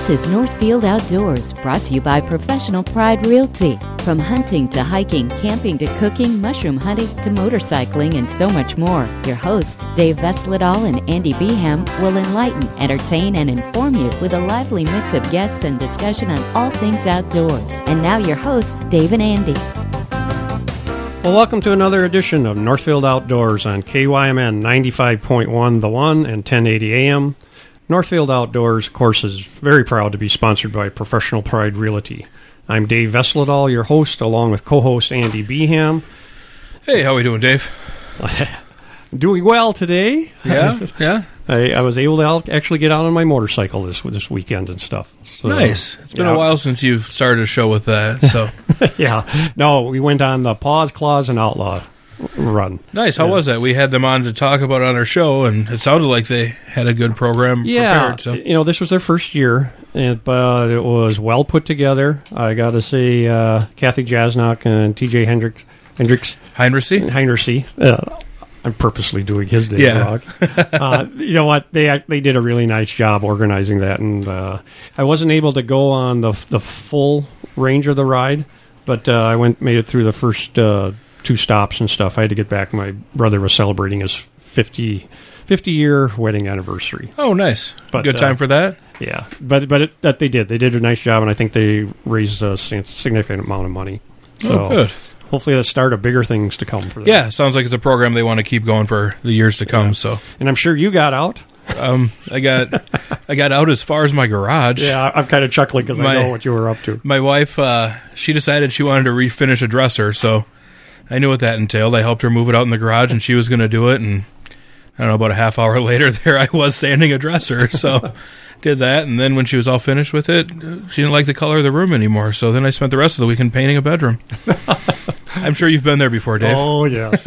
This is Northfield Outdoors, brought to you by Professional Pride Realty. From hunting to hiking, camping to cooking, mushroom hunting to motorcycling, and so much more. Your hosts, Dave Vesledal and Andy Beham, will enlighten, entertain, and inform you with a lively mix of guests and discussion on all things outdoors. And now your hosts, Dave and Andy. Well, welcome to another edition of Northfield Outdoors on KYMN 95.1 The One and 1080 AM. Northfield Outdoors, of course, is very proud to be sponsored by Professional Pride Realty. I'm Dave Vesledal, your host, along with co-host Andy Beham. Hey, how are we doing, Dave? Doing well today. Yeah. I was able to actually get out on my motorcycle this weekend and stuff. So, nice. It's been a while since you've started a show with that. So yeah. No, we went on the Paws, Claws, and Outlaw run. Nice. How was that? We had them on to talk about it on our show, and it sounded like they had a good program prepared. So. This was their first year, but it was well put together. I got to say, Kathy Jasnock and TJ Heinrichsey. I'm purposely doing his name wrong. You know what? They did a really nice job organizing that, and I wasn't able to go on the full range of the ride, but I made it through the first 2 stops and stuff. I had to get back. My brother was celebrating his 50-year wedding anniversary. Oh, nice. But, good time for that? Yeah. But they did. They did a nice job, and I think they raised a significant amount of money. So good. Hopefully that'll start of bigger things to come for them. Yeah, sounds like it's a program they want to keep going for the years to come. Yeah. So, and I'm sure you got out. I got out as far as my garage. Yeah, I'm kind of chuckling because I know what you were up to. My wife, she decided she wanted to refinish a dresser, so I knew what that entailed. I helped her move it out in the garage, and she was going to do it, and I don't know, about a half hour later, there I was sanding a dresser, so did that, and then when she was all finished with it, she didn't like the color of the room anymore, so then I spent the rest of the weekend painting a bedroom. I'm sure you've been there before, Dave. Oh, yes.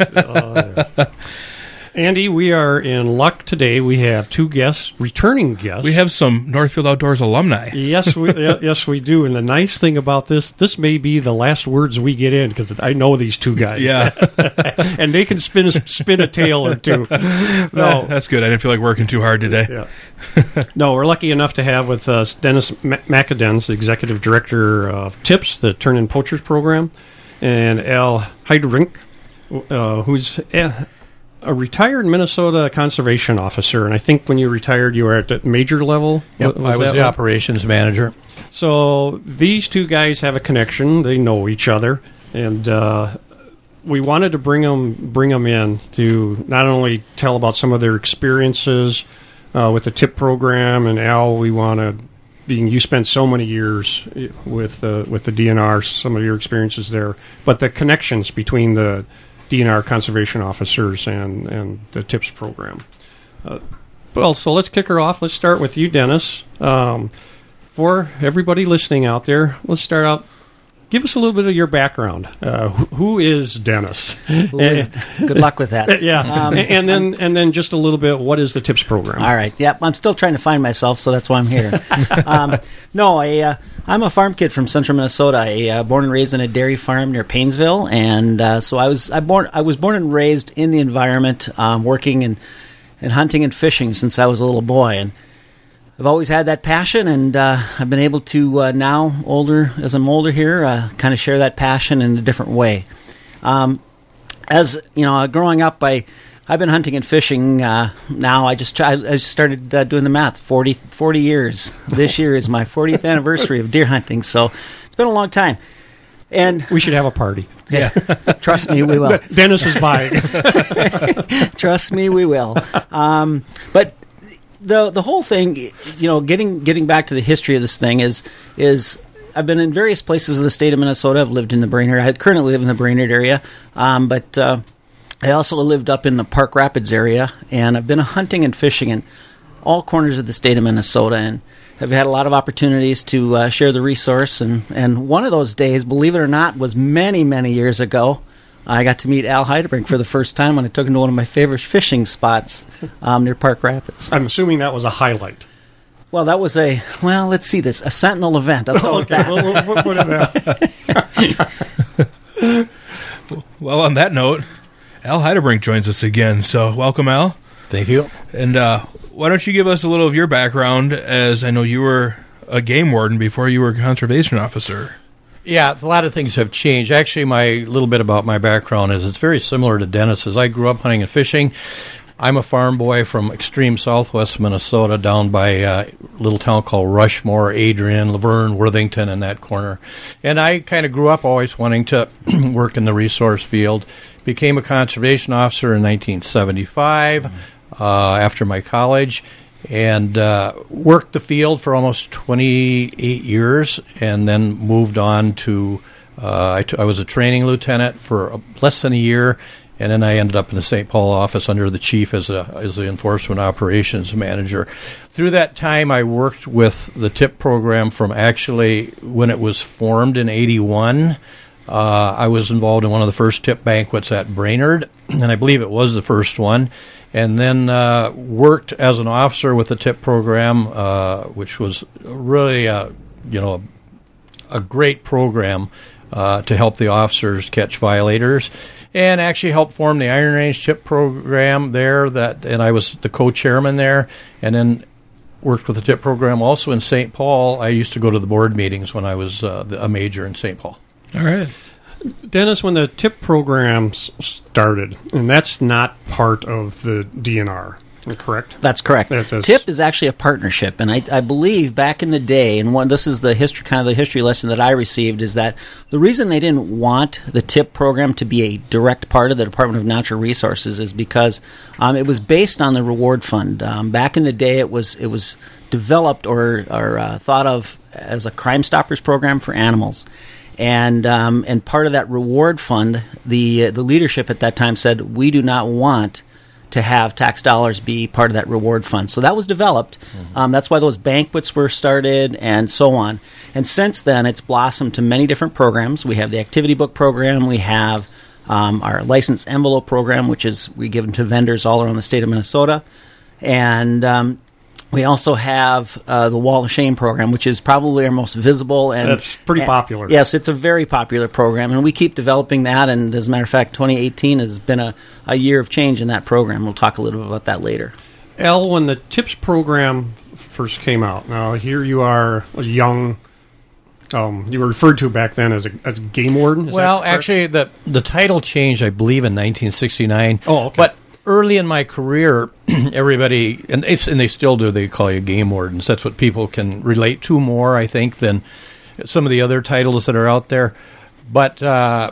Andy, we are in luck today. We have 2 returning guests. We have some Northfield Outdoors alumni. Yes, we do. And the nice thing about this may be the last words we get in, because I know these 2 guys. Yeah. And they can spin a tale or 2. No, that's good. I didn't feel like working too hard today. Yeah. No, we're lucky enough to have with us Dennis McAdens, the Executive Director of TIPS, the Turn-In Poachers Program, and Al Heiderink, who's a retired Minnesota conservation officer, and I think when you retired, you were at the major level. Yep, I was the operations manager. So these 2 guys have a connection. They know each other, and we wanted to bring them in to not only tell about some of their experiences with the TIP program, and Al, we wanted, being you spent so many years with the DNR, some of your experiences there, but the connections between the DNR conservation officers and the TIPS program. So let's kick her off. Let's start with you, Dennis. For everybody listening out there, let's start out. Give us a little bit of your background. Who is Dennis? Good luck with that. Yeah, and then just a little bit. What is the TIPS program? All right. Yep. I'm still trying to find myself, so that's why I'm here. I'm a farm kid from central Minnesota. I born and raised in a dairy farm near Paynesville, and so I was born and raised in the environment, working and hunting and fishing since I was a little boy, and I've always had that passion, and I've been able to now, as I'm older here, kind of share that passion in a different way. As you know, growing up, I've been hunting and fishing. Now I just started doing the math. 40 years. This year is my 40th anniversary of deer hunting, so it's been a long time. And we should have a party. Yeah, trust me, we will. Dennis is buying. Trust me, we will. But the whole thing, getting back to the history of this thing is I've been in various places of the state of Minnesota. I've lived in the Brainerd. I currently live in the Brainerd area, but I also lived up in the Park Rapids area, and I've been hunting and fishing in all corners of the state of Minnesota, and I've had a lot of opportunities to share the resource. And one of those days, believe it or not, was many, many years ago. I got to meet Al Heiderink for the first time when I took him to one of my favorite fishing spots near Park Rapids. I'm assuming that was a highlight. Well, that was a Sentinel event. I'll call it that. We'll put it there. Well, on that note, Al Heiderink joins us again. So welcome, Al. Thank you. And why don't you give us a little of your background, as I know you were a game warden before you were a conservation officer. Yeah, a lot of things have changed. Actually, my little bit about my background is it's very similar to Dennis's. I grew up hunting and fishing. I'm a farm boy from extreme southwest Minnesota, down by a little town called Rushmore, Adrian, Laverne, Worthington, in that corner. And I kind of grew up always wanting to work in the resource field. Became a conservation officer in 1975 after my college, and worked the field for almost 28 years, and then moved on to I was a training lieutenant for less than a year. And then I ended up in the St. Paul office under the chief as the enforcement operations manager. Through that time, I worked with the TIP program from actually when it was formed in '81. I was involved in one of the first TIP banquets at Brainerd, and I believe it was the first one. And then worked as an officer with the TIP program, which was really a great program to help the officers catch violators. And actually helped form the Iron Range TIP program there, and I was the co-chairman there, and then worked with the TIP program also in St. Paul. I used to go to the board meetings when I was a major in St. Paul. All right. Dennis, when the TIP program started, and that's not part of the DNR, correct? That's correct. TIP is actually a partnership, and I believe back in the day, and this is the history lesson that I received, is that the reason they didn't want the TIP program to be a direct part of the Department of Natural Resources is because it was based on the reward fund. Back in the day, it was developed or thought of as a Crime Stoppers program for animals. And part of that reward fund, the leadership at that time said, we do not want to have tax dollars be part of that reward fund. So that was developed. That's why those banquets were started and so on. And since then, it's blossomed to many different programs. We have the activity book program. We have our license envelope program, which is we give them to vendors all around the state of Minnesota. And we also have the Wall of Shame program, which is probably our most visible. And that's pretty popular. Yes, it's a very popular program, and we keep developing that. And as a matter of fact, 2018 has been a year of change in that program. We'll talk a little bit about that later. Al, when the TIPS program first came out, now here you are, a young. You were referred to back then as a game warden. Well, actually, the title changed, I believe, in 1969. Oh, okay. But early in my career, everybody, and they still do, they call you game wardens. That's what people can relate to more, I think, than some of the other titles that are out there. But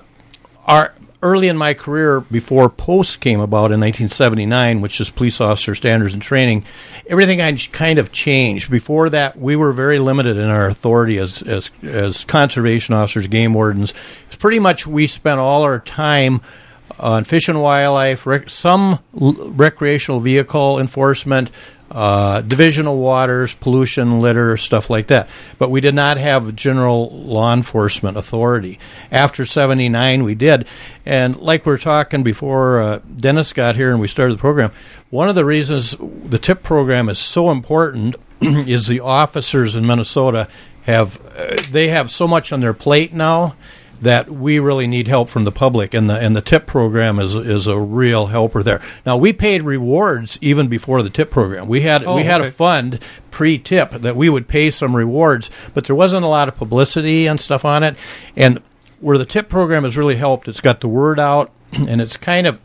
early in my career, before POST came about in 1979, which is Police Officer Standards and Training, everything had kind of changed. Before that, we were very limited in our authority as conservation officers, game wardens. It's pretty much we spent all our time on fish and wildlife, some recreational vehicle enforcement, divisional waters, pollution, litter, stuff like that. But we did not have general law enforcement authority. After 79, we did. And like we were talking before Dennis got here and we started the program, one of the reasons the TIP program is so important is the officers in Minnesota have so much on their plate now that we really need help from the public, and the TIP program is a real helper there. Now, we paid rewards even before the TIP program. We had a fund pre-TIP that we would pay some rewards, but there wasn't a lot of publicity and stuff on it. And where the TIP program has really helped, it's got the word out, and it's kind of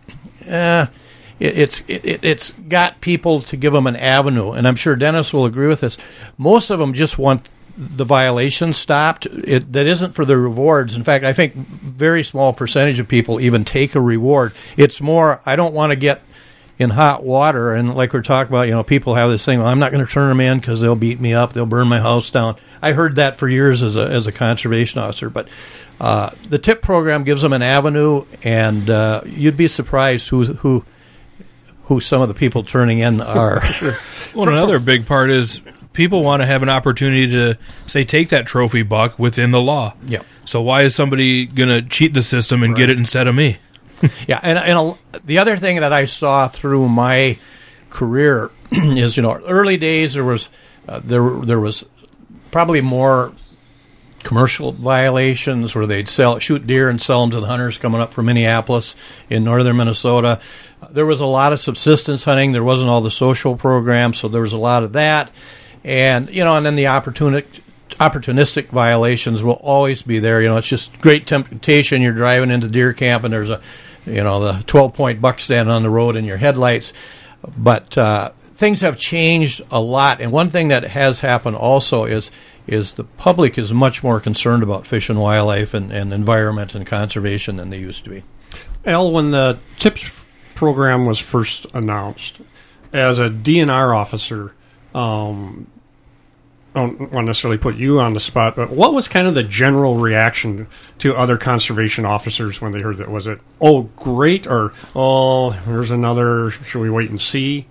it's got people to give them an avenue. And I'm sure Dennis will agree with this. Most of them just want the violation stopped. That isn't for the rewards. In fact, I think very small percentage of people even take a reward. It's more, I don't want to get in hot water. And like we're talking about, people have this thing, well, I'm not going to turn them in because they'll beat me up. They'll burn my house down. I heard that for years as a conservation officer. But the TIP program gives them an avenue, and you'd be surprised who some of the people turning in are. Well, another big part is people want to have an opportunity to, say, take that trophy buck within the law. Yeah. So why is somebody going to cheat the system and get it instead of me? Yeah, and the other thing that I saw through my career is, early days there was probably more commercial violations where they'd shoot deer and sell them to the hunters coming up from Minneapolis in northern Minnesota. There was a lot of subsistence hunting. There wasn't all the social programs, so there was a lot of that. And, and then the opportunistic violations will always be there. It's just great temptation. You're driving into deer camp and there's the 12-point buck stand on the road in your headlights. But things have changed a lot. And one thing that has happened also is the public is much more concerned about fish and wildlife and environment and conservation than they used to be. Al, when the TIPS program was first announced, as a DNR officer, I don't want to necessarily put you on the spot, but what was kind of the general reaction to other conservation officers when they heard that? Was it, oh, great, or, oh, here's another, should we wait and see?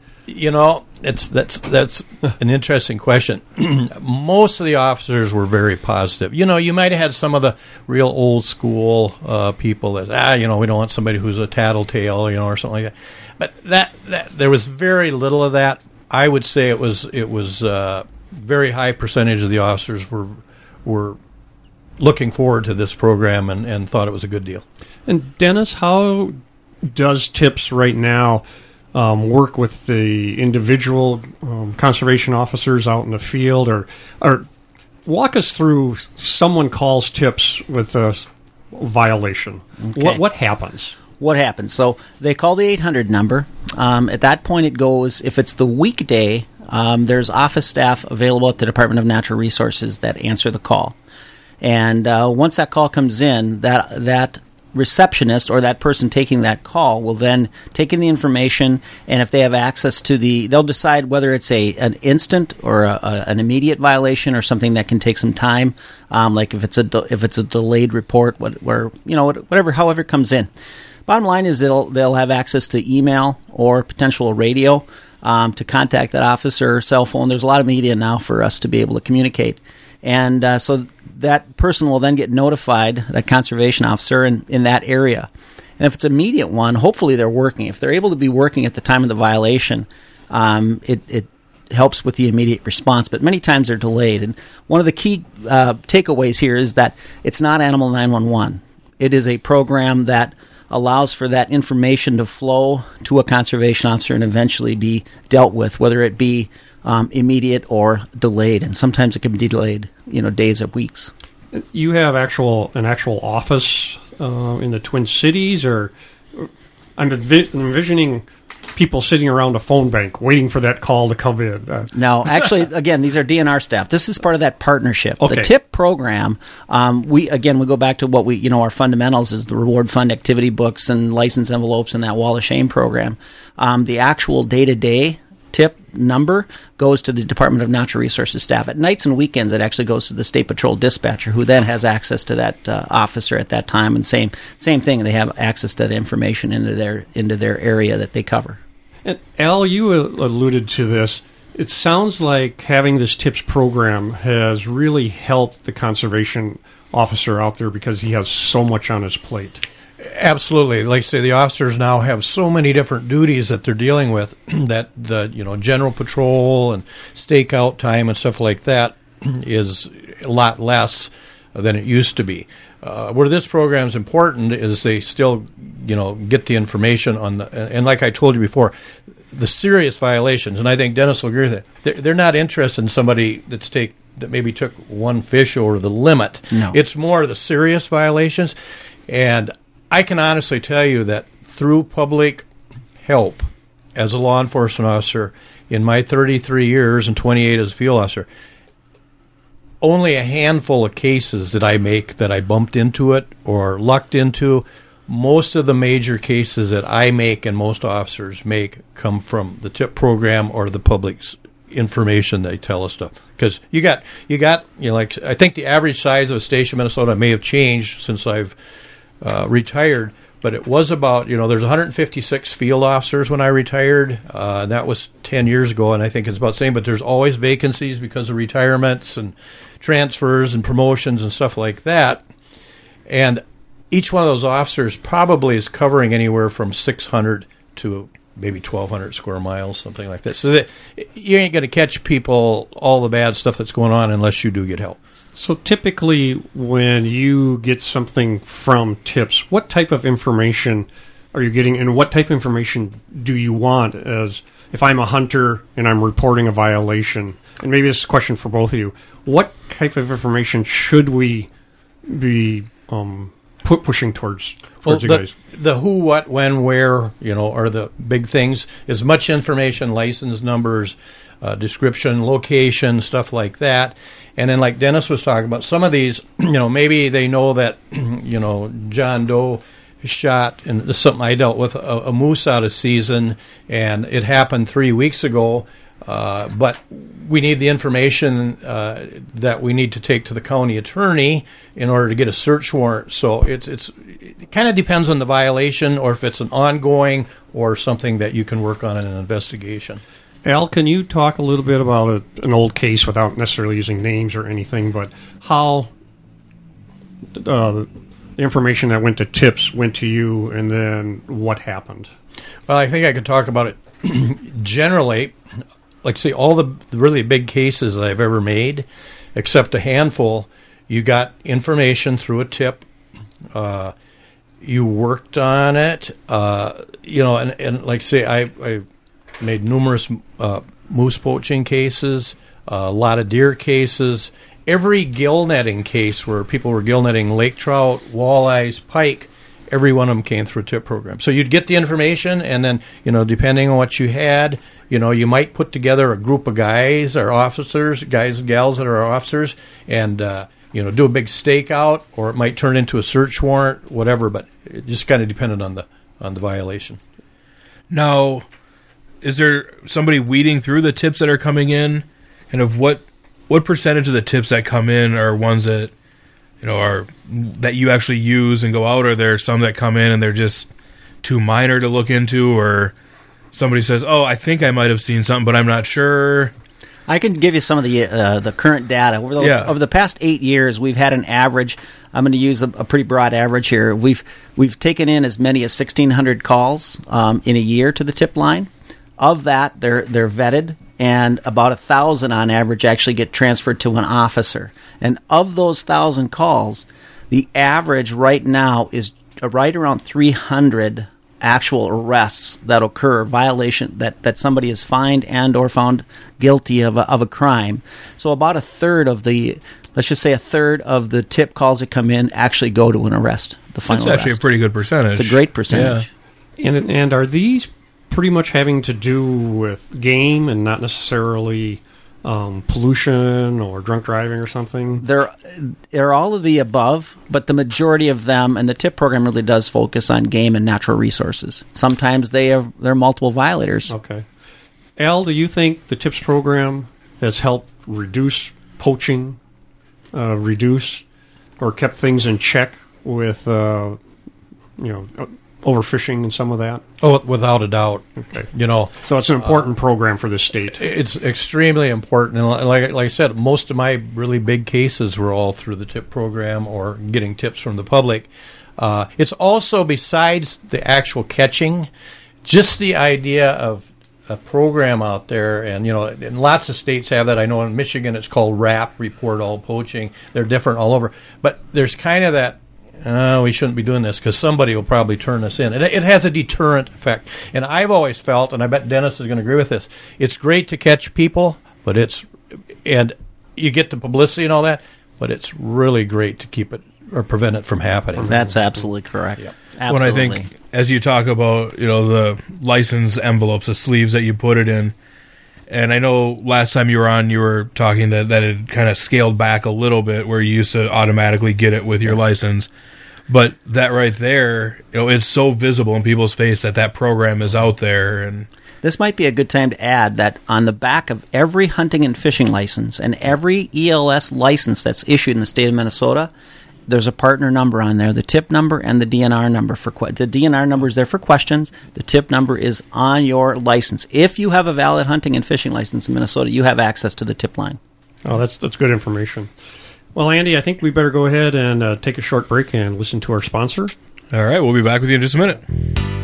That's an interesting question. Most of the officers were very positive. You might have had some of the real old school people that, we don't want somebody who's a tattletale, or something like that. But that there was very little of that. I would say it was very high percentage of the officers were looking forward to this program and thought it was a good deal. And Dennis, how does TIPS right now work with the individual conservation officers out in the field, or walk us through? Someone calls TIPS with a violation. Okay. What happens? What happens? So they call the 800 number. At that point, it goes, if it's the weekday, there's office staff available at the Department of Natural Resources that answer the call. And once that call comes in, that receptionist or that person taking that call will then take in the information, and if they have access to they'll decide whether it's an instant or an immediate violation or something that can take some time, like if it's a delayed report, however it comes in. Bottom line is they'll have access to email or potential radio to contact that officer, cell phone. There's a lot of media now for us to be able to communicate. And so that person will then get notified, that conservation officer, in that area. And if it's an immediate one, hopefully they're working. If they're able to be working at the time of the violation, it helps with the immediate response. But many times they're delayed. And one of the key takeaways here is that it's not Animal 911. It is a program that allows for that information to flow to a conservation officer and eventually be dealt with, whether it be immediate or delayed. And sometimes it can be delayed, days or weeks. You have an actual office in the Twin Cities, or I'm envisioning people sitting around a phone bank waiting for that call to come in. No, actually, again, these are DNR staff. This is part of that partnership. Okay. The TIP program, we go back to what our fundamentals is the reward fund activity books and license envelopes and that wall of shame program. The actual day-to-day TIP number goes to the Department of Natural Resources staff. At nights and weekends, it actually goes to the State Patrol dispatcher, who then has access to that officer at that time. And same thing, they have access to that information into their area that they cover. And Al, you alluded to this. It sounds like having this TIPS program has really helped the conservation officer out there because he has so much on his plate. Absolutely. Like I say, the officers now have so many different duties that they're dealing with that the general patrol and stakeout time and stuff like that is a lot less than it used to be. Where this program is important is they still get the information on and like I told you before, the serious violations, and I think Dennis will agree with that. They're not interested in somebody that maybe took one fish over the limit. No. It's more the serious violations, and I can honestly tell you that through public help as a law enforcement officer in my 33 years and 28 as a field officer, only a handful of cases did I make that I bumped into it or lucked into. Most of the major cases that I make and most officers make come from the TIP program or the public's information they tell us stuff. Because you got like I think the average size of a station in Minnesota may have changed since I've retired, but it was about, there's 156 field officers when I retired, and that was 10 years ago, and I think it's about the same, but there's always vacancies because of retirements and transfers and promotions and stuff like that, and each one of those officers probably is covering anywhere from 600 to maybe 1,200 square miles, something like that. So that you ain't going to catch people, all the bad stuff that's going on, unless you do get help. So typically when you get something from TIPS, what type of information are you getting, and what type of information do you want? As if I'm a hunter and I'm reporting a violation, and maybe this is a question for both of you, what type of information should we be pushing towards you guys? The who, what, when, where, are the big things. As much information, license numbers, description, location, stuff like that. And then, like Dennis was talking about, some of these, maybe they know that, John Doe shot, and this is something I dealt with, a moose out of season, and it happened 3 weeks ago. But we need the information that we need to take to the county attorney in order to get a search warrant. So it kind of depends on the violation, or if it's an ongoing or something that you can work on in an investigation. Al, can you talk a little bit about an old case without necessarily using names or anything, but how the information that went to tips went to you, and then what happened? Well, I think I could talk about it generally. Like, say, all the really big cases that I've ever made, except a handful, you got information through a tip. You worked on it, and like, say, I made numerous moose poaching cases, a lot of deer cases. Every gill netting case where people were gill netting lake trout, walleyes, pike, every one of them came through a tip program. So you'd get the information, and then, depending on what you had, you might put together a group of guys or officers, guys and gals that are officers, and, do a big stakeout, or it might turn into a search warrant, whatever, but it just kind of depended on the violation. Now, is there somebody weeding through the tips that are coming in? And of what percentage of the tips that come in are ones that, are that you actually use and go out? Or are there some that come in and they're just too minor to look into? Or somebody says, oh, I think I might have seen something, but I'm not sure. I can give you some of the current data. Over the past 8 years, we've had an average. I'm going to use a pretty broad average here. We've taken in as many as 1,600 calls in a year to the tip line. Of that, they're vetted, and about 1,000 on average actually get transferred to an officer. And of those 1,000 calls, the average right now is right around 300 actual arrests that occur, violation that somebody is fined and or found guilty of a crime. So about a third of the tip calls that come in actually go to an arrest. The final That's actually arrest. A pretty good percentage. It's a great percentage. Yeah. And are these pretty much having to do with game and not necessarily pollution or drunk driving or something? They're all of the above, but the majority of them, and the TIP program really does focus on game and natural resources. Sometimes they're multiple violators. Okay. Al, do you think the TIPS program has helped reduce poaching, or kept things in check with, overfishing and some of that? Oh, without a doubt. Okay. So it's an important program for the state. It's extremely important. And like I said, most of my really big cases were all through the TIP program or getting tips from the public. It's also, besides the actual catching, just the idea of a program out there, and and lots of states have that. I know in Michigan it's called RAP, Report All Poaching. They're different all over. But there's kind of that, we shouldn't be doing this because somebody will probably turn us in. It has a deterrent effect. And I've always felt, and I bet Dennis is going to agree with this, it's great to catch people, and you get the publicity and all that, but it's really great to keep it or prevent it from happening. That's absolutely correct. Yeah. Absolutely. When I think, as you talk about, the license envelopes, the sleeves that you put it in, and I know last time you were on, you were talking that it kind of scaled back a little bit where you used to automatically get it with your license. But that right there, it's so visible in people's face that program is out there. And this might be a good time to add that on the back of every hunting and fishing license and every ELS license that's issued in the state of Minnesota, there's a partner number on there, the tip number and the DNR number. The DNR number is there for questions. The tip number is on your license. If you have a valid hunting and fishing license in Minnesota, you have access to the tip line. Oh, that's good information. Well, Andy, I think we better go ahead and take a short break and listen to our sponsor. All right, we'll be back with you in just a minute.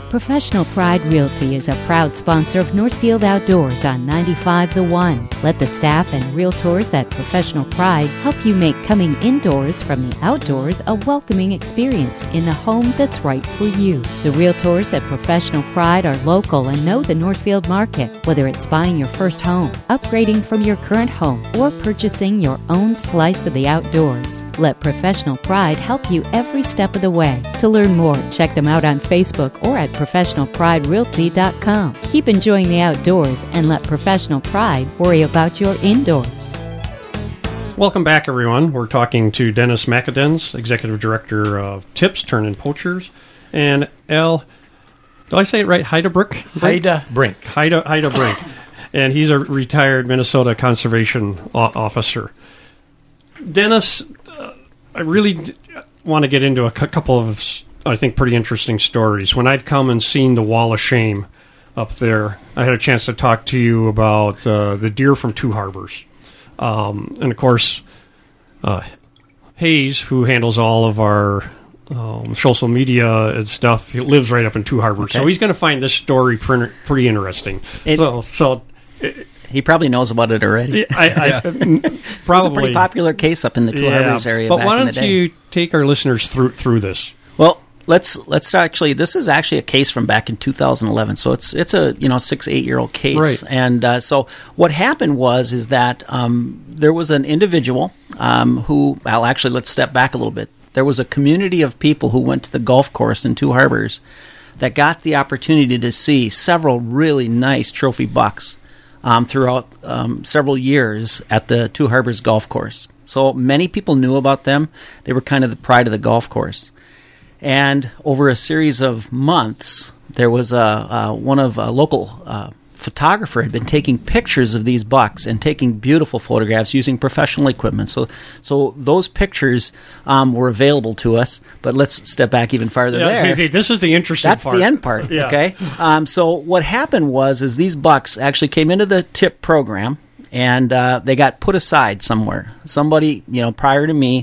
Professional Pride Realty is a proud sponsor of Northfield Outdoors on 95 The One. Let the staff and realtors at Professional Pride help you make coming indoors from the outdoors a welcoming experience in a home that's right for you. The realtors at Professional Pride are local and know the Northfield market, whether it's buying your first home, upgrading from your current home, or purchasing your own slice of the outdoors. Let Professional Pride help you every step of the way. To learn more, check them out on Facebook or at ProfessionalPrideRealty.com. Keep enjoying the outdoors and let Professional Pride worry about your indoors. Welcome back, everyone. We're talking to Dennis McAdens, Executive Director of Tips, Turn-In Poachers, and Al, did I say it right? Heidebrink? Haida Brink. Haida Brink. And he's a retired Minnesota conservation officer. Dennis, I really want to get into a couple of, I think, pretty interesting stories. When I'd come and seen the Wall of Shame up there, I had a chance to talk to you about the deer from Two Harbors. And, of course, Hayes, who handles all of our social media and stuff, he lives right up in Two Harbors. Okay. So he's going to find this story pretty interesting. He probably knows about it already. Probably. It was a pretty popular case up in the Two Harbors area but back why in the don't day. you take our listeners through this? Well, let's actually. This is actually a case from back in 2011, so it's a 6-8-year-old case. Right. And so what happened is that there was an individual who. Well, actually, let's step back a little bit. There was a community of people who went to the golf course in Two Harbors that got the opportunity to see several really nice trophy bucks throughout several years at the Two Harbors golf course. So many people knew about them. They were kind of the pride of the golf course. And over a series of months, there was a local photographer had been taking pictures of these bucks and taking beautiful photographs using professional equipment. So those pictures were available to us. But let's step back even farther there. See, this is the interesting That's part. the end part, Yeah. okay? So what happened is these bucks actually came into the TIP program, and they got put aside somewhere. Somebody, prior to me,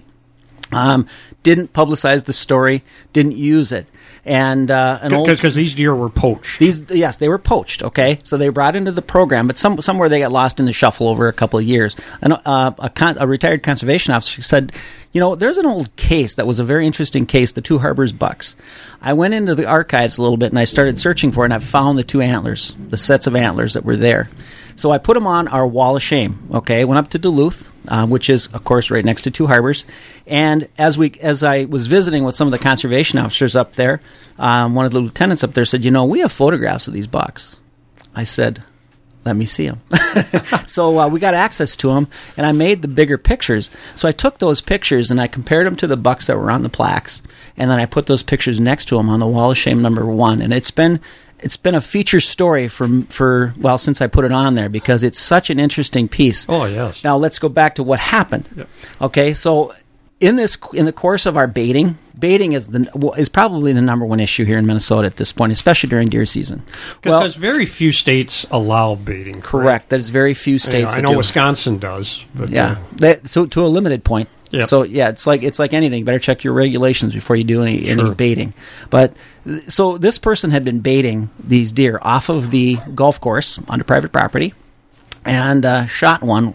didn't publicize the story, didn't use it. And because these deer were poached. Yes, they were poached. Okay, so they were brought into the program, but somewhere they got lost in the shuffle over a couple of years. And a retired conservation officer said, there's an old case that was a very interesting case, the Two Harbors bucks. I went into the archives a little bit and I started searching for it, and I found the two antlers, the sets of antlers that were there. So I put them on our Wall of Shame. Okay, went up to Duluth, which is, of course, right next to Two Harbors. And as I was visiting with some of the conservation officers up there, one of the lieutenants up there said, we have photographs of these bucks. I said, let me see them. So we got access to them, and I made the bigger pictures. So I took those pictures and I compared them to the bucks that were on the plaques, and then I put those pictures next to them on the Wall of Shame #1. And it's been a feature story since I put it on there, because it's such an interesting piece. Oh, yes. Now let's go back to what happened. Yep. Okay, so in the course of our baiting is probably the number one issue here in Minnesota at this point, especially during deer season. Because there's very few states allow baiting. Correct. There's very few states. I know Wisconsin does. But, yeah. So to a limited point. Yep. So yeah, it's like anything. You better check your regulations before you do any baiting. But so this person had been baiting these deer off of the golf course onto private property, and shot one.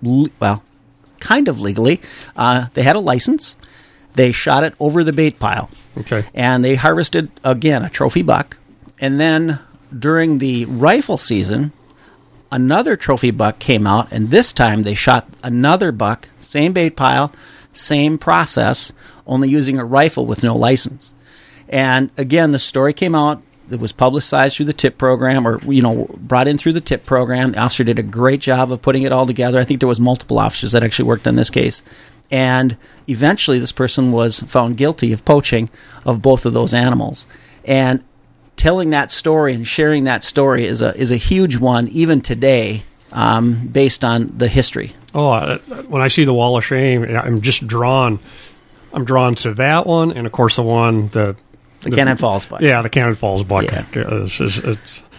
Kind of legally. They had a license. They shot it over the bait pile. Okay. And they harvested, again, a trophy buck. And then during the rifle season, another trophy buck came out, and this time they shot another buck, same bait pile, same process, only using a rifle with no license. And again, the story came out. It was publicized through the TIP program, or brought in through the TIP program. The officer did a great job of putting it all together. I think there was multiple officers that actually worked on this case. And eventually this person was found guilty of poaching of both of those animals. And telling that story and sharing that story is a huge one, even today, based on the history. Oh, when I see the Wall of Shame, I'm just drawn. I'm drawn to that one, and of course the one the Cannon Falls buck. Yeah, the Cannon Falls buck. Yeah.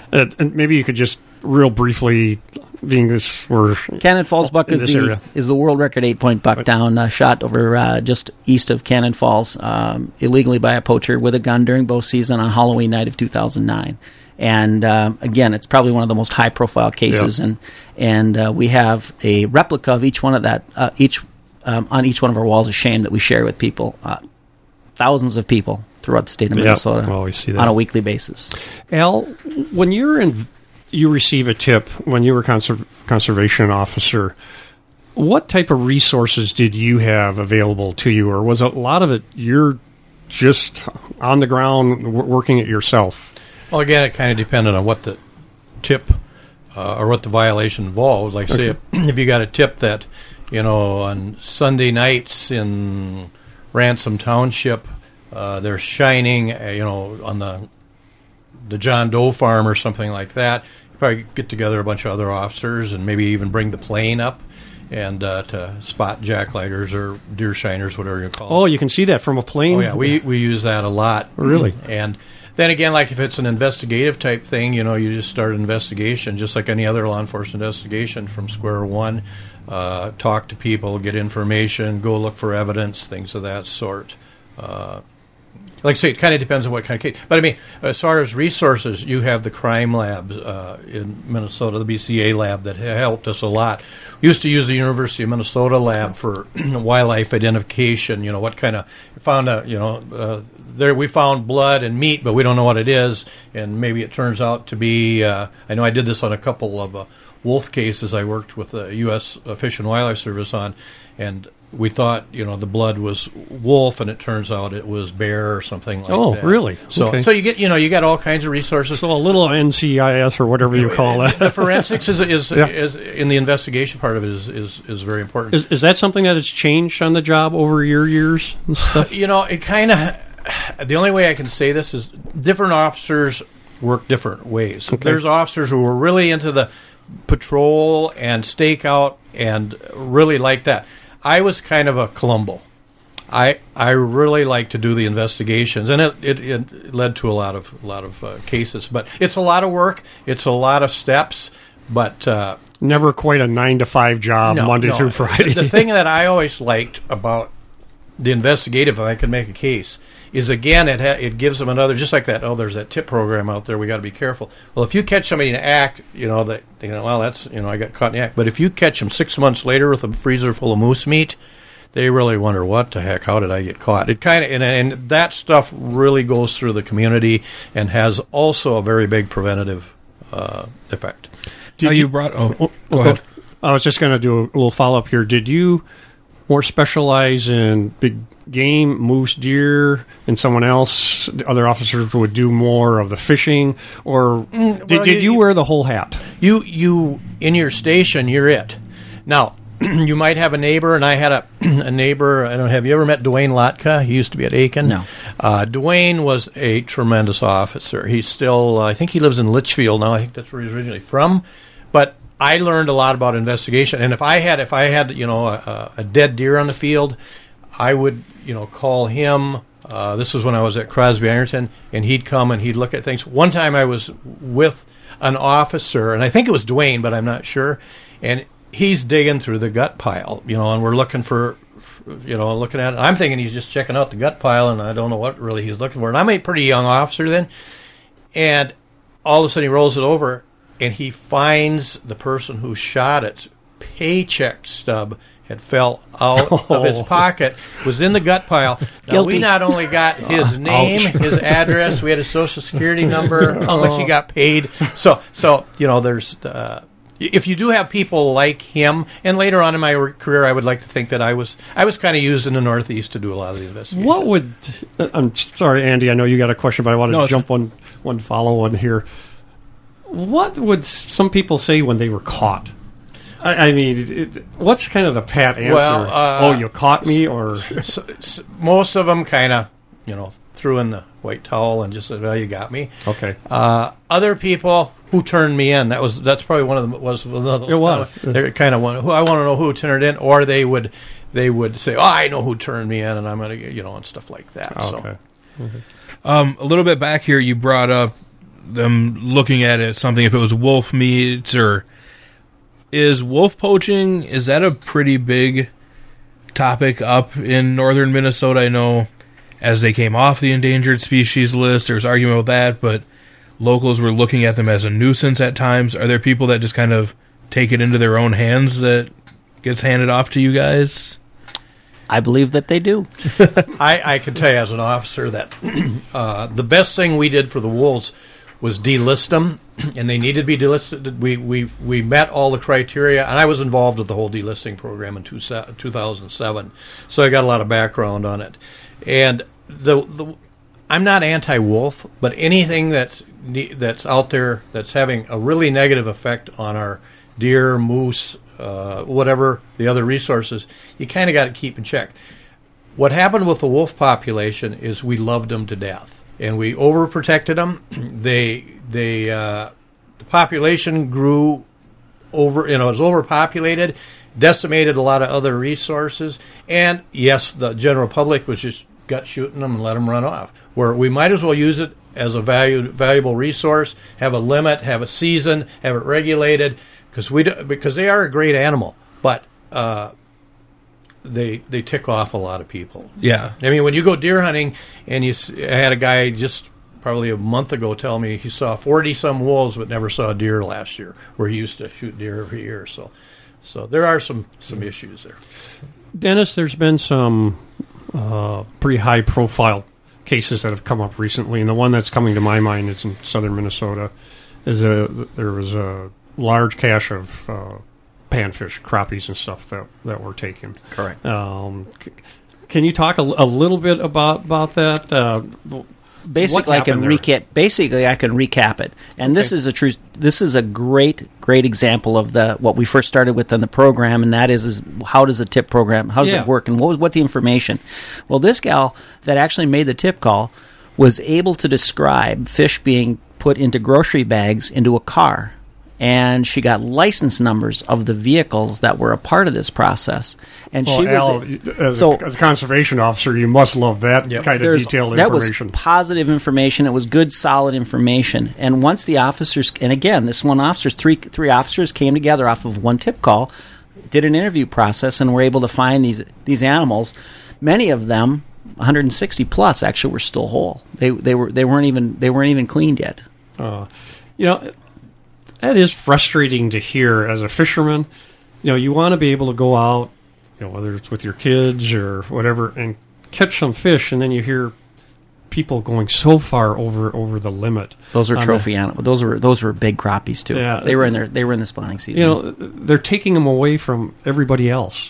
And maybe you could just real briefly, being this we're Cannon Falls buck is the world record 8-point buck down, shot over just east of Cannon Falls illegally by a poacher with a gun during bow season on Halloween night of 2009. And again, it's probably one of the most high-profile cases, and we have a replica of each one of that on each one of our walls of shame that we share with people, thousands of people throughout the state of Minnesota well, we see that on a weekly basis. Al, when you receive a tip when you were conservation officer, what type of resources did you have available to you, or was a lot of it you're just on the ground working it yourself? Well, again, it kind of depended on what the tip or what the violation involved. Like, say, if you got a tip that, on Sunday nights in Ransom Township, they're shining, on the John Doe farm or something like that, you probably get together a bunch of other officers and maybe even bring the plane up and to spot jacklighters or deer shiners, whatever you call them. Oh, you can see that from a plane? Oh, yeah. We use that a lot. Really? And then again, like if it's an investigative type thing, you just start an investigation, just like any other law enforcement investigation, from square one. Talk to people, get information, go look for evidence, things of that sort. Like I say, it kind of depends on what kind of case. But I mean, as far as resources, you have the crime lab in Minnesota, the BCA lab, that helped us a lot. We used to use the University of Minnesota lab for wildlife identification. What kind of found there we found blood and meat, but we don't know what it is, and maybe it turns out to be. I know I did this on a couple of wolf cases I worked with the U.S. Fish and Wildlife Service on, and we thought, the blood was wolf, and it turns out it was bear or something like that. Oh, really? So, okay. So you get, you got all kinds of resources. So a little NCIS or whatever you call it. The forensics is in the investigation part of it is very important. Is that something that has changed on the job over your years and stuff? It kind of. The only way I can say this is different officers work different ways. Okay. There's officers who are really into the patrol and stakeout and really like that. I was kind of a Columbo. I really like to do the investigations, and it led to a lot of cases. But it's a lot of work. It's a lot of steps. But never quite a 9-to-5 job, Monday through Friday. The thing that I always liked about the investigative, if I could make a case, is again it gives them another, just like that. Oh, there's that tip program out there. We got to be careful. Well, if you catch somebody in an act, that well, that's I got caught in the act. But if you catch them 6 months later with a freezer full of moose meat, they really wonder, what the heck? How did I get caught? It kind of and that stuff really goes through the community and has also a very big preventative effect. You brought? Go ahead. I was just going to do a little follow up here. Did you more specialize in big game, moose, deer, and someone else, other officers would do more of the fishing, or did you wear the whole hat? You in your station, you're it. Now, you might have a neighbor, and I had a neighbor. Have you ever met Dwayne Lotka? He used to be at Aiken. No. Dwayne was a tremendous officer. He's still, I think he lives in Litchfield now. I think that's where he's originally from. But I learned a lot about investigation, and if I had a dead deer on the field, I would call him. This was when I was at Crosby Ironton, and he'd come and he'd look at things. One time I was with an officer, and I think it was Dwayne, but I'm not sure, and he's digging through the gut pile, and we're looking looking at it. I'm thinking he's just checking out the gut pile, and I don't know what really he's looking for. And I'm a pretty young officer then, and all of a sudden he rolls it over, and he finds the person who shot its paycheck stub had fell out of his pocket, was in the gut pile. Now, we not only got his name, his address, we had his social security number, how much he got paid. So there's if you do have people like him, and later on in my career, I would like to think that I was kind of used in the Northeast to do a lot of the investigation. What would I'm sorry, Andy, I know you got a question, but I wanted to jump one follow on here. What would some people say when they were caught? I mean, what's kind of the pat answer? Well, you caught me, or most of them kind of, threw in the white towel and just said, "Well, you got me." Okay. Other people who turned me in. That's probably one of them. Was one of those. It was. They're kind of one. Who I want to know who turned it in, or they would say, "Oh, I know who turned me in, and I'm going to," and stuff like that. Okay. So. A little bit back here, you brought up them looking at it something if it was wolf meat, or is wolf poaching, is that a pretty big topic up in northern Minnesota? I know as they came off the endangered species list, there's argument with that, but locals were looking at them as a nuisance at times. Are there people that just kind of take it into their own hands that gets handed off to you guys? I believe that they do. I can tell you as an officer that the best thing we did for the wolves was delist them, and they needed to be delisted. We met all the criteria, and I was involved with the whole delisting program in 2007, so I got a lot of background on it. And I'm not anti-wolf, but anything that's out there that's having a really negative effect on our deer, moose, whatever the other resources, you kind of got to keep in check. What happened with the wolf population is we loved them to death, and we overprotected them. The population grew over, it was overpopulated, decimated a lot of other resources, and yes, the general public was just gut shooting them and let them run off. Where we might as well use it as a valuable resource, have a limit, have a season, have it regulated. Because they are a great animal, but they tick off a lot of people. Yeah. I mean, when you go deer hunting, and I had a guy just probably a month ago tell me he saw 40-some wolves but never saw a deer last year, where he used to shoot deer every year. So there are some issues there. Dennis, there's been some pretty high-profile cases that have come up recently, and the one that's coming to my mind is in southern Minnesota. There was a large cache of panfish, crappies, and stuff that were taken. Correct. Can you talk a little bit about that? Basically, I can recap it. And Okay. This is a great example of what we first started with in the program, and that is how does a tip program, how does it work, and what's the information? Well, this gal that actually made the tip call was able to describe fish being put into grocery bags into a car. And she got license numbers of the vehicles that were a part of this process. And as a conservation officer, you must love that kind of detailed information. That was positive information. It was good, solid information. And once the officers, and again, this one officer, three officers came together off of one tip call, did an interview process, and were able to find these animals. Many of them, 160 plus, actually were still whole. They weren't even cleaned yet. That is frustrating to hear as a fisherman. You want to be able to go out, whether it's with your kids or whatever, and catch some fish, and then you hear people going so far over the limit. Those are trophy animals. Those were big crappies too. Yeah, they were in the spawning season. They're taking them away from everybody else.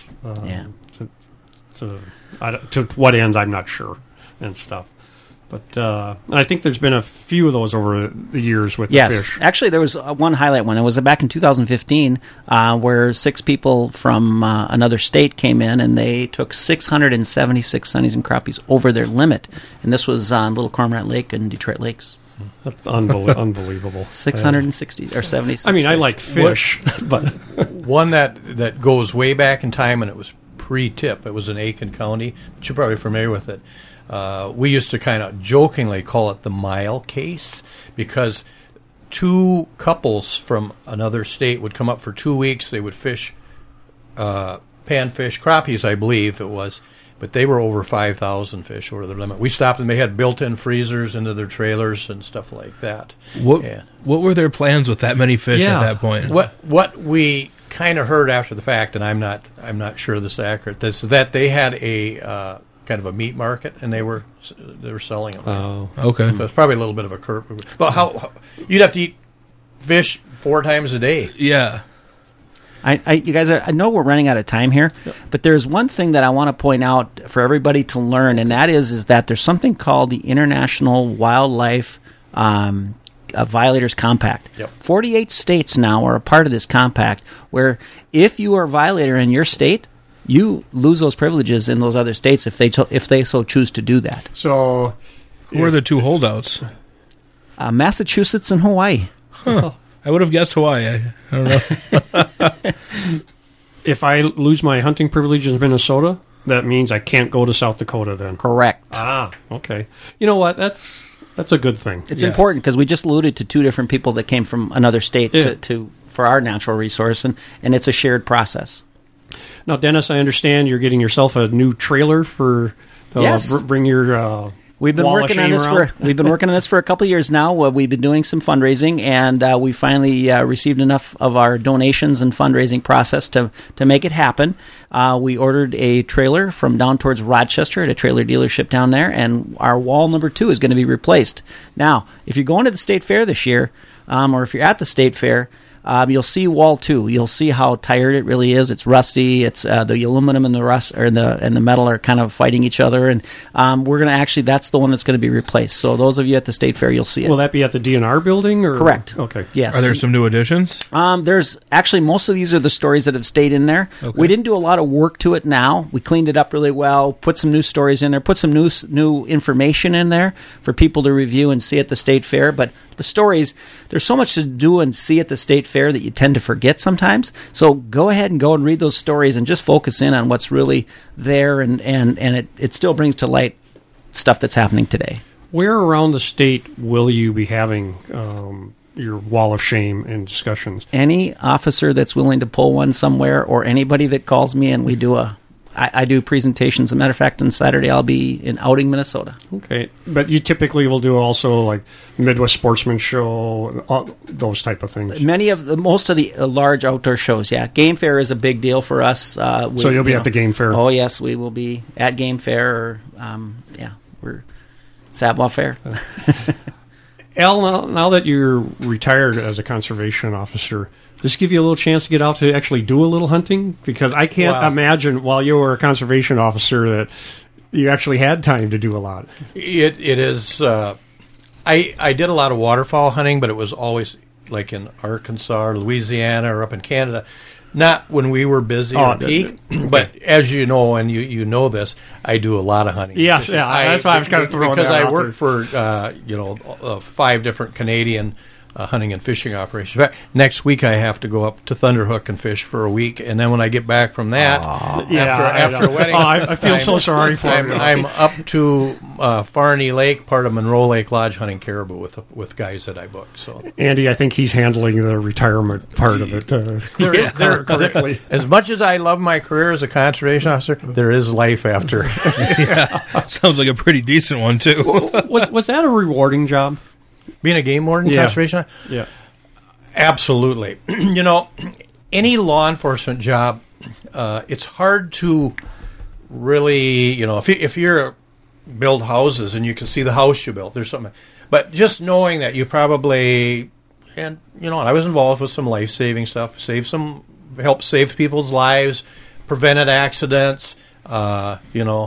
To what end, I'm not sure, and stuff. But I think there's been a few of those over the years with the fish. Actually, there was one highlight one. It was back in 2015 where 6 people from another state came in, and they took 676 sunnies and crappies over their limit. And this was on Little Cormorant Lake and Detroit Lakes. That's unbelievable. 660 or 76. I mean, I like fish, but one that goes way back in time, and it was pre-tip. It was in Aiken County, but you're probably familiar with it. We used to kind of jokingly call it the mile case, because 2 couples from another state would come up for 2 weeks. They would fish panfish, crappies, I believe it was, but they were over 5,000 fish over their limit. We stopped them. They had built-in freezers into their trailers and stuff like that. What were their plans with that many fish at that point? What we kind of heard after the fact, and I'm not sure this is accurate, is that they had a kind of a meat market, and they were selling them. Oh, okay. So it's probably a little bit of a curve. But how you'd have to eat fish 4 times a day? Yeah. You guys, I know we're running out of time here, but there's one thing that I want to point out for everybody to learn, and that is that there's something called the International Wildlife Violators Compact. 48 states now are a part of this compact, where if you are a violator in your state, you lose those privileges in those other states if they so choose to do that. So, who are the 2 holdouts? Massachusetts and Hawaii. Huh. I would have guessed Hawaii. I don't know. If I lose my hunting privilege in Minnesota, that means I can't go to South Dakota then. Correct. Okay. You know what? That's a good thing. It's important because we just alluded to two different people that came from another state for our natural resource, and it's a shared process. Now, Dennis, I understand you're getting yourself a new trailer for bring your. We've been working on this for a couple of years now. We've been doing some fundraising, and we finally received enough of our donations and fundraising process to make it happen. We ordered a trailer from down towards Rochester at a trailer dealership down there, and our wall number 2 is going to be replaced. Now, if you're going to the State Fair this year, or if you're at the State Fair, you'll see wall 2. You'll see how tired it really is. It's rusty. It's the aluminum and the rust and the metal are kind of fighting each other. And we're going to that's the one that's going to be replaced. So those of you at the State Fair, you'll see it. Will that be at the DNR building? Or? Correct. Okay. Yes. Are there some new additions? There's actually most of these are the stories that have stayed in there. Okay. We didn't do a lot of work to it now. We cleaned it up really well, put some new stories in there, put some new information in there for people to review and see at the State Fair. But the stories, there's so much to do and see at the State Fair that you tend to forget sometimes. So go ahead and read those stories and just focus in on what's really there, and it still brings to light stuff that's happening today. Where around the state will you be having your Wall of Shame and discussions? Any officer that's willing to pull one somewhere, or anybody that calls me, and we do I do presentations. As a matter of fact, on Saturday I'll be in Outing, Minnesota. Okay, but you typically will do also like Midwest Sportsman Show, those type of things. Most of the large outdoor shows, yeah. Game Fair is a big deal for us. So you'll be at the Game Fair. Oh yes, we will be at Game Fair. Or, we're Sabwa Fair. Al, now that you're retired as a conservation officer, does this give you a little chance to get out to actually do a little hunting? Because I can't imagine while you were a conservation officer that you actually had time to do a lot. It is. I did a lot of waterfowl hunting, but it was always like in Arkansas or Louisiana or up in Canada. Not when we were busy or peak, but as you know, and you know this, I do a lot of hunting. Yes, that's why I was kind of throwing because that I out work for 5 different Canadian hunting and fishing operations. In fact, next week I have to go up to Thunderhook and fish for a week, and then when I get back from that, after a wedding, I feel so sorry for you. I'm up to Farney Lake, part of Monroe Lake Lodge, hunting caribou with guys that I book. So, Andy, I think he's handling the retirement part of it correctly. As much as I love my career as a conservation officer, there is life after. Sounds like a pretty decent one too. Was that a rewarding job? Being a game warden, conservation? Yeah. Absolutely. Any law enforcement job, it's hard to really, if you're build houses and you can see the house you built, there's something. But just knowing that you probably, and I was involved with some life-saving stuff, help save people's lives, prevented accidents, guy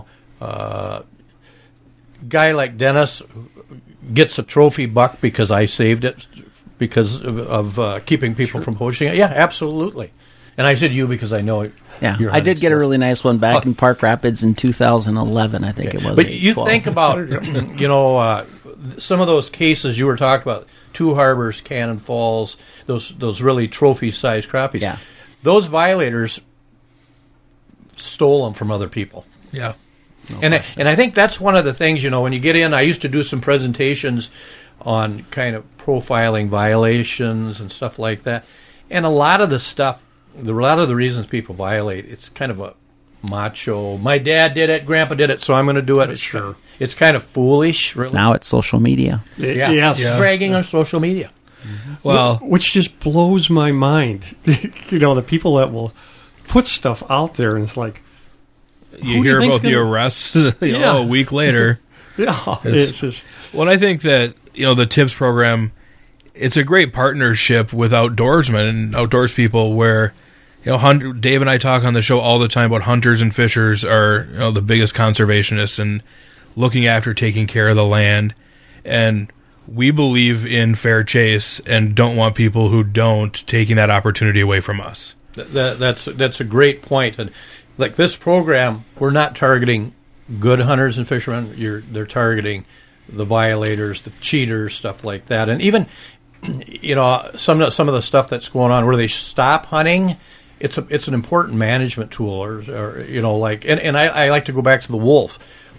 like Dennis gets a trophy buck because I saved it because of keeping people from poaching it. Yeah, absolutely. And I said you because I know. Yeah, I did get a really nice one back in Park Rapids in 2011, I think it was. But you think about, some of those cases you were talking about, Two Harbors, Cannon Falls, those really trophy-sized crappies. Yeah. Those violators stole them from other people. Yeah. And I think that's one of the things, when you get in, I used to do some presentations on kind of profiling violations and stuff like that. And a lot of the stuff, a lot of the reasons people violate, it's kind of a macho, my dad did it, grandpa did it, so I'm going to do it. Sure. It's kind of foolish, really. Now it's social media. Yes. Bragging on social media. Mm-hmm. Well, which just blows my mind. The people that will put stuff out there, and it's like, you hear about the arrest a week later. Yeah. It's just... Well, I think that, the TIPS program, it's a great partnership with outdoorsmen and outdoors people where, Dave and I talk on the show all the time about hunters and fishers are, the biggest conservationists and looking after taking care of the land. And we believe in fair chase and don't want people who don't taking that opportunity away from us. That's a great point. And like this program, we're not targeting good hunters and fishermen. They're targeting the violators, the cheaters, stuff like that. And even, some of the stuff that's going on where they stop hunting, it's an important management tool. And I like to go back to the wolf.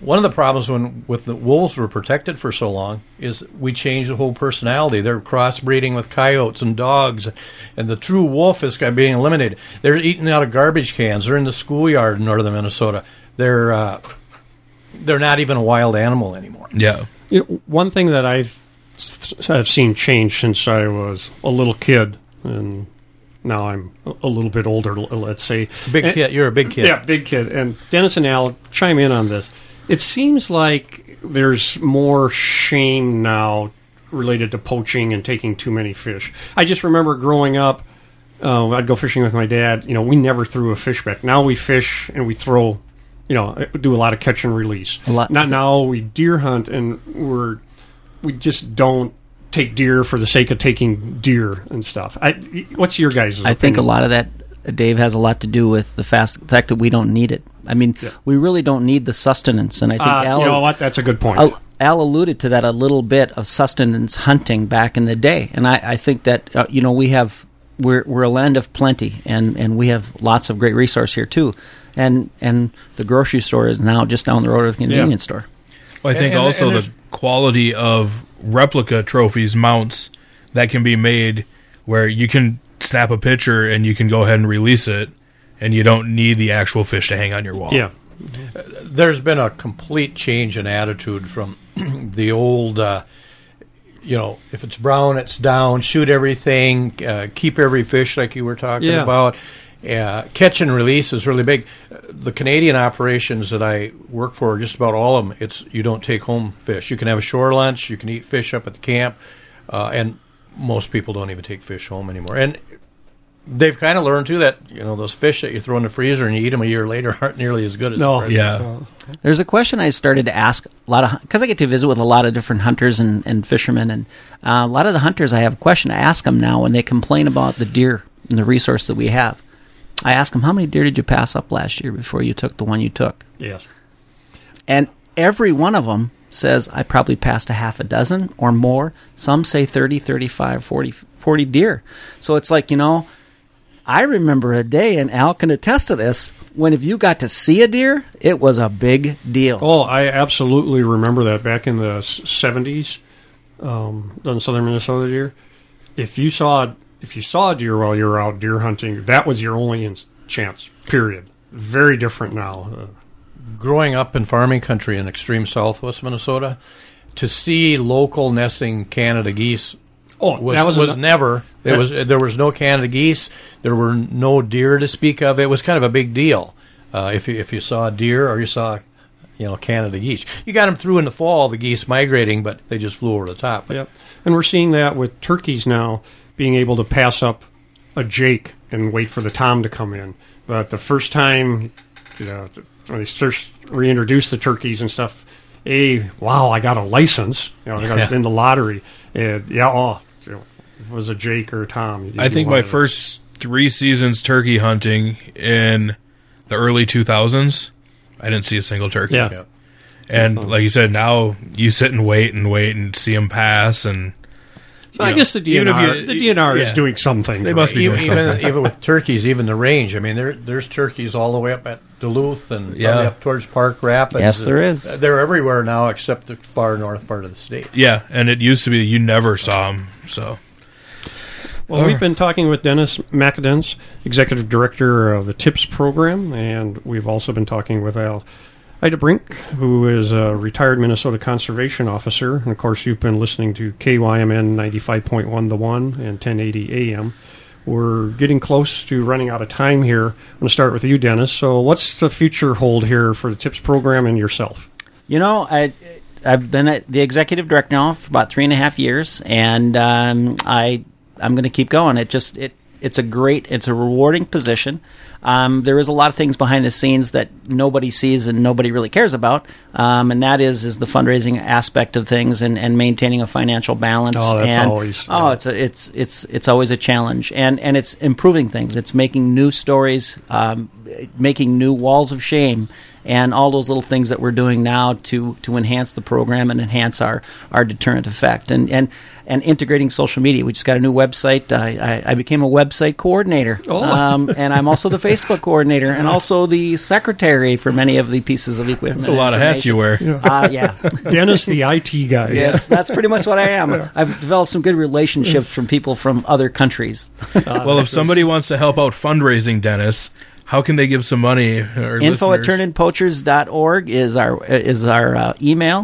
one of the problems with the wolves were protected for so long is we changed the whole personality. They're crossbreeding with coyotes and dogs, and the true wolf is being eliminated. They're eating out of garbage cans. They're in the schoolyard in northern Minnesota. They're not even a wild animal anymore. Yeah. One thing that I've seen change since I was a little kid, and now I'm a little bit older, let's say. Kid. You're a big kid. Yeah, big kid. And Dennis and Al, chime in on this. It seems like there's more shame now related to poaching and taking too many fish. I just remember growing up, I'd go fishing with my dad. We never threw a fish back. Now we fish and we throw, do a lot of catch and release. Now we deer hunt, and we just don't take deer for the sake of taking deer and stuff. What's your guys' opinion? I think a lot of that, Dave, has a lot to do with the fact that we don't need it. I mean, we really don't need the sustenance, and I think Al, you know what? That's a good point. Al alluded to that a little bit of sustenance hunting back in the day, and I think that we're a land of plenty, and we have lots of great resource here too, and the grocery store is now just down the road of the convenience store. Well, I think also the quality of replica trophies, mounts that can be made where you can snap a picture and you can go ahead and release it, and you don't need the actual fish to hang on your wall. Yeah. There's been a complete change in attitude from the old, if it's brown, it's down, shoot everything, keep every fish like you were talking about. Catch and release is really big. The Canadian operations that I work for, just about all of them, you don't take home fish. You can have a shore lunch, you can eat fish up at the camp, and most people don't even take fish home anymore. And they've kind of learned, too, that those fish that you throw in the freezer and you eat them a year later aren't nearly as good as the fresh. Yeah. There's a question I started to ask because I get to visit with a lot of different hunters and fishermen, and a lot of the hunters, I have a question I ask them now when they complain about the deer and the resource that we have. I ask them, how many deer did you pass up last year before you took the one you took? Yes. And every one of them says, I probably passed a half a dozen or more. Some say 30, 35, 40 deer. So it's like, I remember a day, and Al can attest to this, when if you got to see a deer, it was a big deal. Oh, I absolutely remember that back in the 70s, on southern Minnesota deer. If you saw a deer while you were out deer hunting, that was your only chance, period. Very different now. Growing up in farming country in extreme southwest Minnesota, to see local nesting Canada geese there was no Canada geese. There were no deer to speak of. It was kind of a big deal if you saw a deer or you saw Canada geese. You got them through in the fall, the geese migrating, but they just flew over the top. Yep. And we're seeing that with turkeys now, being able to pass up a Jake and wait for the Tom to come in. But the first time, when they first reintroduced the turkeys and stuff, wow, I got a license. I got in the lottery. And if it was a Jake or a Tom. I think my first 3 seasons turkey hunting in the early 2000s, I didn't see a single turkey. Yeah. And like you said, now you sit and wait and see them pass. And so I guess the DNR is doing something. They must be doing something. Even with turkeys, even the range. I mean, there's turkeys all the way up at Duluth and up towards Park Rapids. Yes, there is. They're everywhere now except the far north part of the state. Yeah, and it used to be you never saw them. So. Well, we've been talking with Dennis McAdens, Executive Director of the TIPS program, and we've also been talking with Al Idebrink, who is a retired Minnesota Conservation Officer. And, of course, you've been listening to KYMN 95.1 The One and 1080 AM. We're getting close to running out of time here. I'm going to start with you, Dennis. So what's the future hold here for the TIPS program and yourself? I've been the Executive Director now for about 3.5 years, and I'm going to keep going. It's a rewarding position. There is a lot of things behind the scenes that nobody sees and nobody really cares about, and that is the fundraising aspect of things and maintaining a financial balance. Oh, that's always. It's always a challenge, and it's improving things. It's making new stories, making new walls of shame, and all those little things that we're doing now to enhance the program and enhance our deterrent effect, and integrating social media. We just got a new website. I became a website coordinator, and I'm also the Facebook coordinator, and also the secretary for many of the pieces of equipment. That's a lot of hats you wear. Yeah. Dennis, the IT guy. Yes, that's pretty much what I am. I've developed some good relationships from people from other countries. Well, if somebody wants to help out fundraising, Dennis, how can they give some money? Info at turninpoachers.org is our email.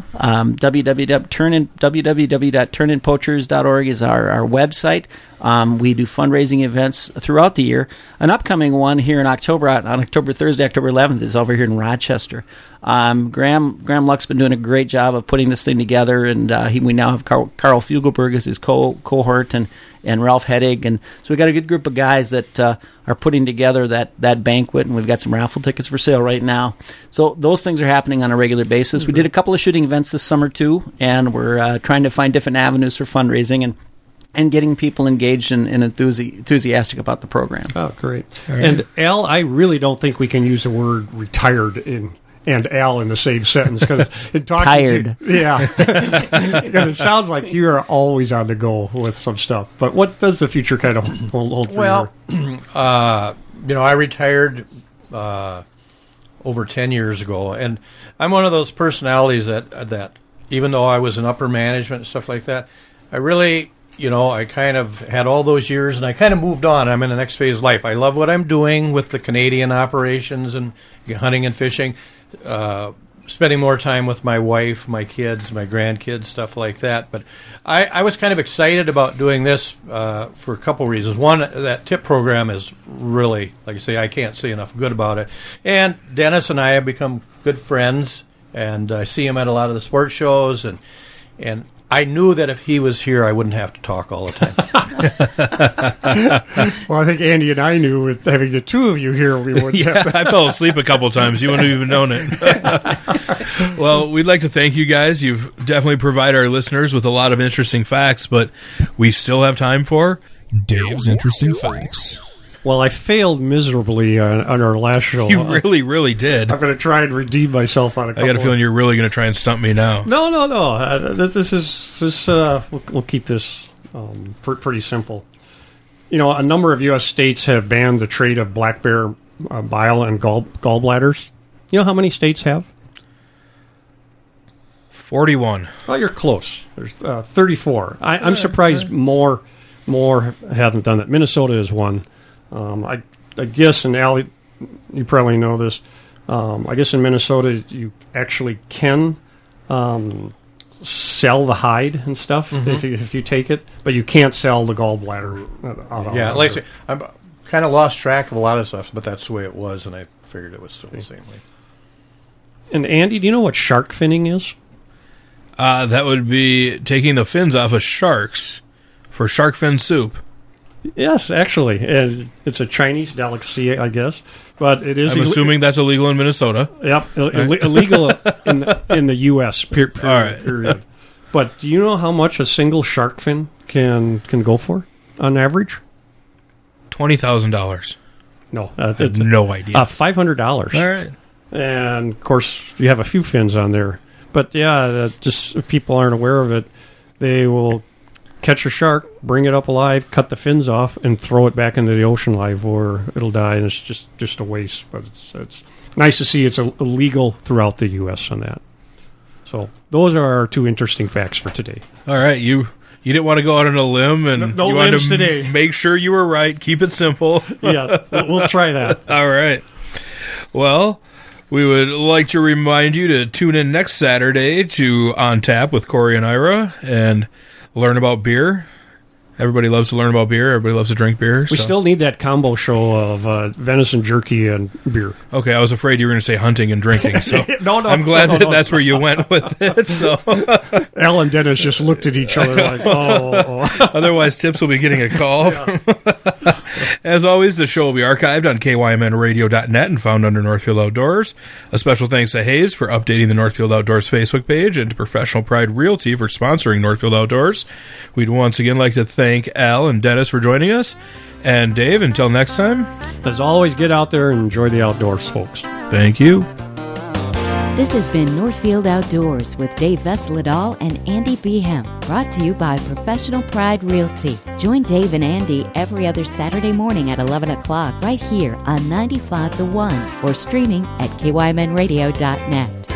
www.turninpoachers.org is our website. We do fundraising events throughout the year. An upcoming one here in October, on October 11th, is over here in Rochester. Graham Luck's been doing a great job of putting this thing together, and we now have Carl Fugelberg as his cohort, and Ralph Hedig, and so we got a good group of guys that are putting together that banquet, and we've got some raffle tickets for sale right now. So those things are happening on a regular basis. We did a couple of shooting events this summer too, and we're trying to find different avenues for fundraising and getting people engaged and enthusiastic about the program. Oh, great. Right. And Al, I really don't think we can use the word retired and Al in the same sentence, because tired. Because it sounds like you are always on the go with some stuff. But what does the future kind of hold for you? Well, I retired over 10 years ago, and I'm one of those personalities that even though I was in upper management and stuff like that, I really, I kind of had all those years, and I kind of moved on. I'm in the next phase of life. I love what I'm doing with the Canadian operations and hunting and fishing. Spending more time with my wife, my kids, my grandkids, stuff like that. But I was kind of excited about doing this for a couple reasons. One, that TIP program is really, like I say, I can't say enough good about it. And Dennis and I have become good friends, and I see him at a lot of the sports shows, and I knew that if he was here, I wouldn't have to talk all the time. Well, I think Andy and I knew with having the two of you here, we wouldn't have to. I fell asleep a couple times. You wouldn't have even known it. Well, we'd like to thank you guys. You've definitely provided our listeners with a lot of interesting facts, but we still have time for Dave's Interesting Facts. Well, I failed miserably on our last show. You really, really did. I'm going to try and redeem myself on a couple. I got a feeling you're really going to try and stump me now. No. We'll keep this pretty simple. A number of U.S. states have banned the trade of black bear bile and gallbladders. You know how many states have? 41. Well, you're close. There's 34. I'm surprised more haven't done that. Minnesota is one. I guess, and Al, you probably know this, I guess in Minnesota you actually can sell the hide and stuff if you take it, but you can't sell the gallbladder. Yeah, like I say, I'm kind of lost track of a lot of stuff, but that's the way it was, and I figured it was still the same way. And Andy, do you know what shark finning is? That would be taking the fins off of sharks for shark fin soup. Yes, actually, and it's a Chinese delicacy, I guess, but it is. I'm assuming that's illegal in Minnesota. Yep, illegal in the U.S. Period. All right. Period. But do you know how much a single shark fin can go for on average? $20,000. No, I have no idea. $500. All right, and of course you have a few fins on there. But yeah, just if people aren't aware of it, they will catch a shark, bring it up alive, cut the fins off, and throw it back into the ocean live, or it'll die, and it's just a waste. But it's nice to see it's illegal throughout the U.S. on that. So those are our two interesting facts for today. All right, you didn't want to go out on a limb, and no you wanted limbs to today. Make sure you were right. Keep it simple. Yeah, we'll try that. All right. Well, we would like to remind you to tune in next Saturday to On Tap with Corey and Ira and learn about beer. Everybody loves to learn about beer. Everybody loves to drink beer. We still need that combo show of venison jerky and beer. Okay, I was afraid you were going to say hunting and drinking. So no, I'm glad that's where you went with it. So Al and Dennis just looked at each other like, oh. Otherwise, Tips will be getting a call. Yeah. As always, the show will be archived on kymnradio.net and found under Northfield Outdoors. A special thanks to Hayes for updating the Northfield Outdoors Facebook page and to Professional Pride Realty for sponsoring Northfield Outdoors. We'd once again like to thank Al and Dennis for joining us. And Dave, until next time. As always, get out there and enjoy the outdoors, folks. Thank you. This has been Northfield Outdoors with Dave Vesledal and Andy Behem, brought to you by Professional Pride Realty. Join Dave and Andy every other Saturday morning at 11 o'clock right here on 95 The One or streaming at kymnradio.net.